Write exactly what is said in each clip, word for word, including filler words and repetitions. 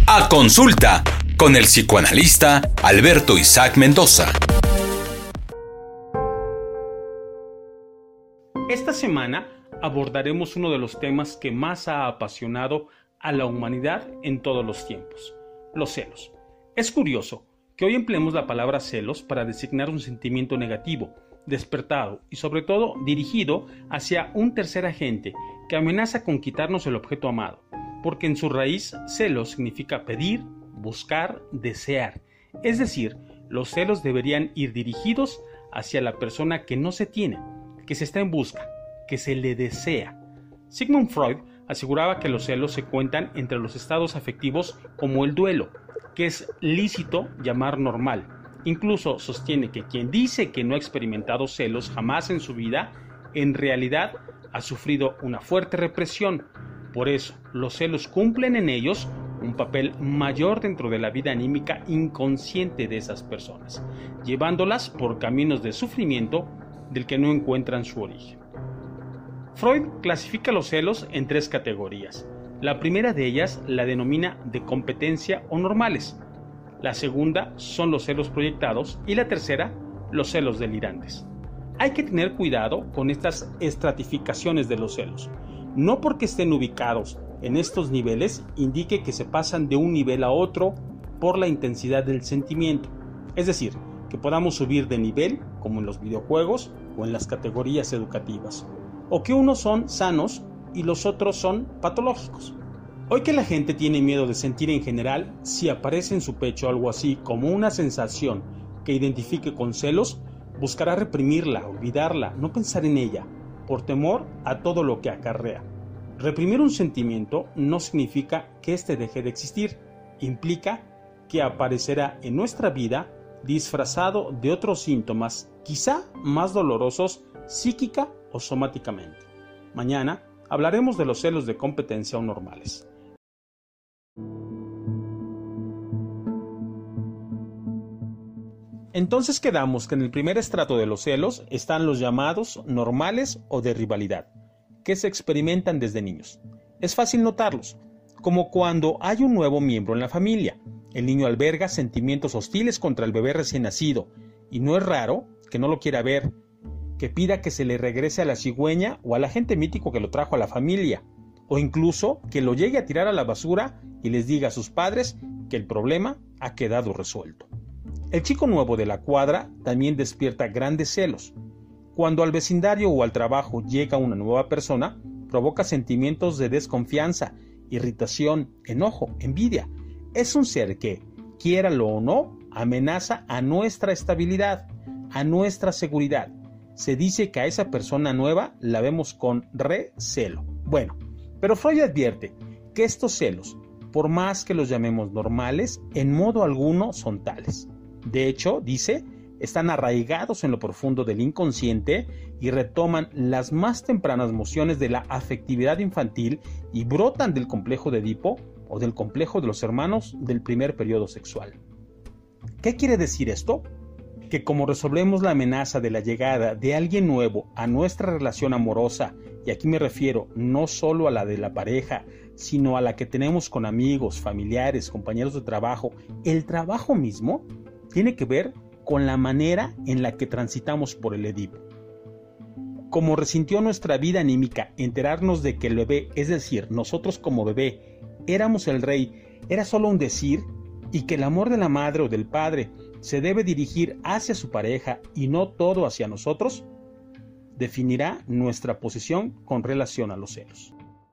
A Consulta con el psicoanalista Alberto Isaac Mendoza. Esta semana abordaremos uno de los temas que más ha apasionado a la humanidad en todos los tiempos: los celos. Es curioso que hoy empleemos la palabra celos para designar un sentimiento negativo, despertado y sobre todo dirigido hacia un tercer agente que amenaza con quitarnos el objeto amado, porque en su raíz celos significa pedir, buscar, desear. Es decir, los celos deberían ir dirigidos hacia la persona que no se tiene, que se está en busca, que se le desea. Sigmund Freud aseguraba que los celos se cuentan entre los estados afectivos como el duelo, que es lícito llamar normal. Incluso sostiene que quien dice que no ha experimentado celos jamás en su vida, en realidad ha sufrido una fuerte represión. Por eso, los celos cumplen en ellos un papel mayor dentro de la vida anímica inconsciente de esas personas, llevándolas por caminos de sufrimiento del que no encuentran su origen. Freud clasifica los celos en tres categorías. La primera de ellas la denomina de competencia o normales. La segunda son los celos proyectados y la tercera, los celos delirantes. Hay que tener cuidado con estas estratificaciones de los celos. No porque estén ubicados en estos niveles indique que se pasan de un nivel a otro por la intensidad del sentimiento. Es decir, que podamos subir de nivel, como en los videojuegos o en las categorías educativas, o que unos son sanos y los otros son patológicos. Hoy que la gente tiene miedo de sentir en general, si aparece en su pecho algo así como una sensación que identifique con celos, buscará reprimirla, olvidarla, no pensar en ella, por temor a todo lo que acarrea. Reprimir un sentimiento no significa que éste deje de existir, implica que aparecerá en nuestra vida disfrazado de otros síntomas, quizá más dolorosos psíquica o somáticamente. Mañana hablaremos de los celos de competencia o normales. Entonces quedamos que en el primer estrato de los celos están los llamados normales o de rivalidad, que se experimentan desde niños. Es fácil notarlos, como cuando hay un nuevo miembro en la familia. El niño alberga sentimientos hostiles contra el bebé recién nacido, y no es raro que no lo quiera ver, que pida que se le regrese a la cigüeña o al agente mítico que lo trajo a la familia, o incluso que lo llegue a tirar a la basura y les diga a sus padres que el problema ha quedado resuelto. El chico nuevo de la cuadra también despierta grandes celos. Cuando al vecindario o al trabajo llega una nueva persona, provoca sentimientos de desconfianza, irritación, enojo, envidia. Es un ser que, quiéralo o no, amenaza a nuestra estabilidad, a nuestra seguridad. Se dice que a esa persona nueva la vemos con recelo. Bueno, pero Freud advierte que estos celos, por más que los llamemos normales, en modo alguno son tales. De hecho, dice, están arraigados en lo profundo del inconsciente y retoman las más tempranas mociones de la afectividad infantil y brotan del complejo de Edipo o del complejo de los hermanos del primer periodo sexual. ¿Qué quiere decir esto? Que como resolvemos la amenaza de la llegada de alguien nuevo a nuestra relación amorosa, y aquí me refiero no solo a la de la pareja, sino a la que tenemos con amigos, familiares, compañeros de trabajo, el trabajo mismo tiene que ver con la manera en la que transitamos por el Edipo. Como resintió nuestra vida anímica enterarnos de que el bebé, es decir, nosotros como bebé, éramos el rey, era solo un decir, y que el amor de la madre o del padre se debe dirigir hacia su pareja y no todo hacia nosotros, definirá nuestra posición con relación a los celos.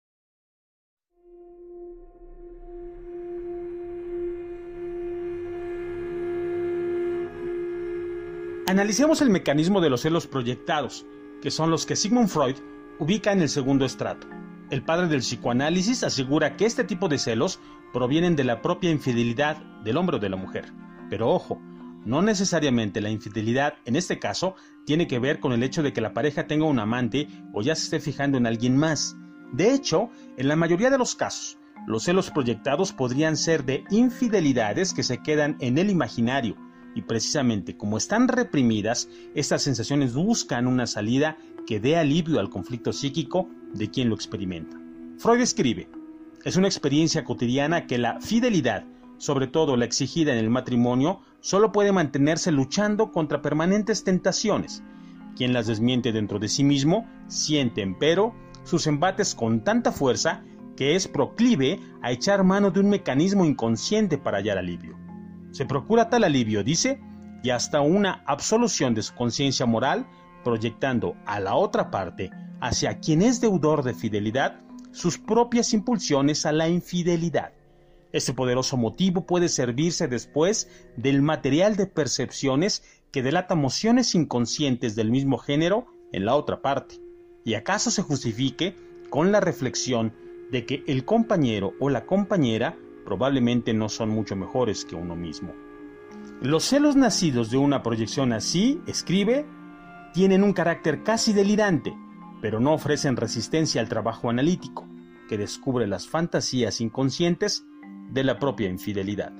Analicemos el mecanismo de los celos proyectados, que son los que Sigmund Freud ubica en el segundo estrato. El padre del psicoanálisis asegura que este tipo de celos provienen de la propia infidelidad del hombre o de la mujer. Pero ojo, no necesariamente la infidelidad, en este caso, tiene que ver con el hecho de que la pareja tenga un amante o ya se esté fijando en alguien más. De hecho, en la mayoría de los casos, los celos proyectados podrían ser de infidelidades que se quedan en el imaginario, y precisamente como están reprimidas, estas sensaciones buscan una salida que dé alivio al conflicto psíquico de quien lo experimenta. Freud escribe: Es una experiencia cotidiana que la fidelidad, sobre todo la exigida en el matrimonio, solo puede mantenerse luchando contra permanentes tentaciones. Quien las desmiente dentro de sí mismo siente, empero, sus embates con tanta fuerza que es proclive a echar mano de un mecanismo inconsciente para hallar alivio. Se procura tal alivio, dice, y hasta una absolución de su conciencia moral, proyectando a la otra parte, hacia quien es deudor de fidelidad, sus propias impulsiones a la infidelidad. Este poderoso motivo puede servirse después del material de percepciones que delata emociones inconscientes del mismo género en la otra parte, y acaso se justifique con la reflexión de que el compañero o la compañera probablemente no son mucho mejores que uno mismo. Los celos nacidos de una proyección así, escribe, tienen un carácter casi delirante, pero no ofrecen resistencia al trabajo analítico, que descubre las fantasías inconscientes de la propia infidelidad.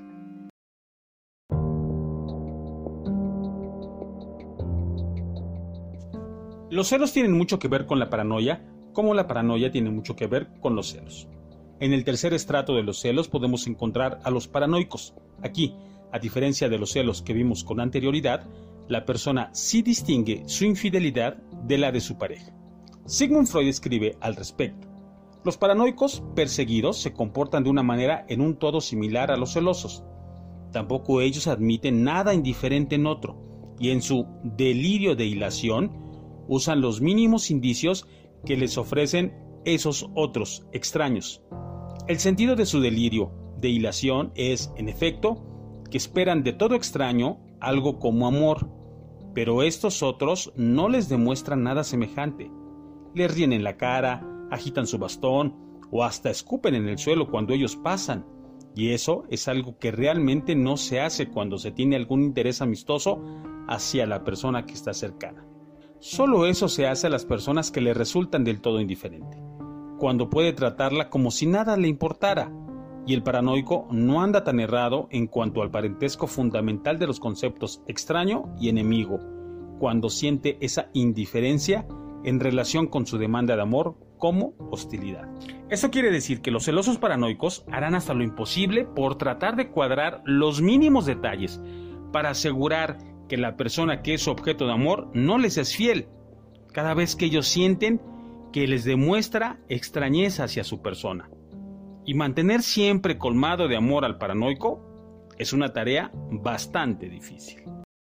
Los celos tienen mucho que ver con la paranoia, como la paranoia tiene mucho que ver con los celos. En el tercer estrato de los celos podemos encontrar a los paranoicos. Aquí, a diferencia de los celos que vimos con anterioridad, la persona sí distingue su infidelidad de la de su pareja. Sigmund Freud escribe al respecto: los paranoicos perseguidos se comportan de una manera en un todo similar a los celosos. Tampoco ellos admiten nada indiferente en otro, y en su delirio de hilación usan los mínimos indicios que les ofrecen esos otros extraños. El sentido de su delirio de hilación es, en efecto, que esperan de todo extraño algo como amor, pero estos otros no les demuestran nada semejante. Les ríen en la cara, agitan su bastón o hasta escupen en el suelo cuando ellos pasan, y eso es algo que realmente no se hace cuando se tiene algún interés amistoso hacia la persona que está cercana. Solo eso se hace a las personas que le resultan del todo indiferente, cuando puede tratarla como si nada le importara, y el paranoico no anda tan errado en cuanto al parentesco fundamental de los conceptos extraño y enemigo, cuando siente esa indiferencia en relación con su demanda de amor como hostilidad. Eso quiere decir que los celosos paranoicos harán hasta lo imposible por tratar de cuadrar los mínimos detalles para asegurar que la persona que es su objeto de amor no les es fiel, cada vez que ellos sienten que les demuestra extrañeza hacia su persona. Y mantener siempre colmado de amor al paranoico es una tarea bastante difícil.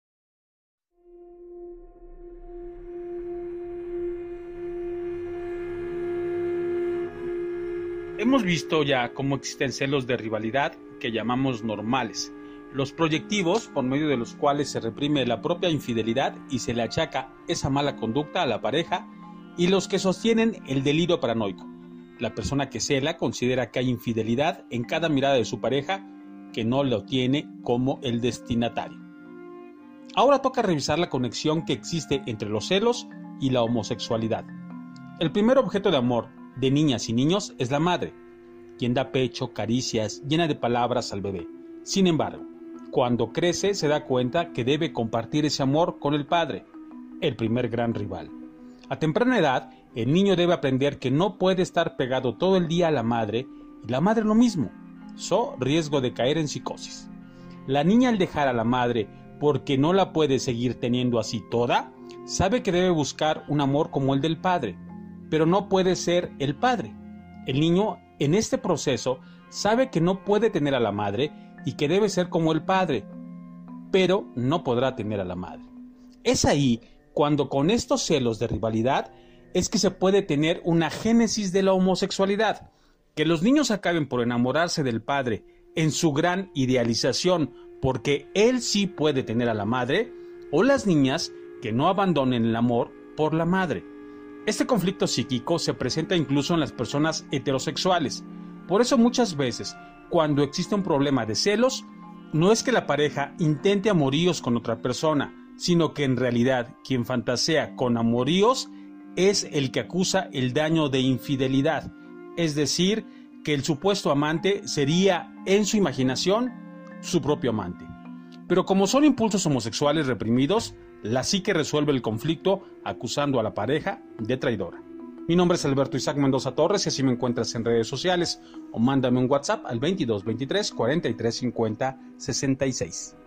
Hemos visto ya cómo existen celos de rivalidad que llamamos normales, los proyectivos por medio de los cuales se reprime la propia infidelidad y se le achaca esa mala conducta a la pareja, y los que sostienen el delirio paranoico. La persona que cela considera que hay infidelidad en cada mirada de su pareja, que no lo tiene como el destinatario. Ahora toca revisar la conexión que existe entre los celos y la homosexualidad. El primer objeto de amor de niñas y niños es la madre, quien da pecho, caricias, llena de palabras al bebé. Sin embargo, cuando crece se da cuenta que debe compartir ese amor con el padre, el primer gran rival. A temprana edad, el niño debe aprender que no puede estar pegado todo el día a la madre, y la madre lo mismo, so riesgo de caer en psicosis. La niña, al dejar a la madre porque no la puede seguir teniendo así toda, sabe que debe buscar un amor como el del padre, pero no puede ser el padre. El niño, en este proceso, sabe que no puede tener a la madre y que debe ser como el padre, pero no podrá tener a la madre. Es ahí cuando, con estos celos de rivalidad, es que se puede tener una génesis de la homosexualidad, que los niños acaben por enamorarse del padre en su gran idealización porque él sí puede tener a la madre, o las niñas que no abandonen el amor por la madre. Este conflicto psíquico se presenta incluso en las personas heterosexuales. Por eso muchas veces, cuando existe un problema de celos, no es que la pareja intente amoríos con otra persona, sino que en realidad quien fantasea con amoríos es el que acusa el daño de infidelidad, es decir, que el supuesto amante sería, en su imaginación, su propio amante. Pero como son impulsos homosexuales reprimidos, la psique resuelve el conflicto acusando a la pareja de traidora. Mi nombre es Alberto Isaac Mendoza Torres y así me encuentras en redes sociales o mándame un WhatsApp al veintidós veintitrés cuarenta y tres cincuenta sesenta y seis.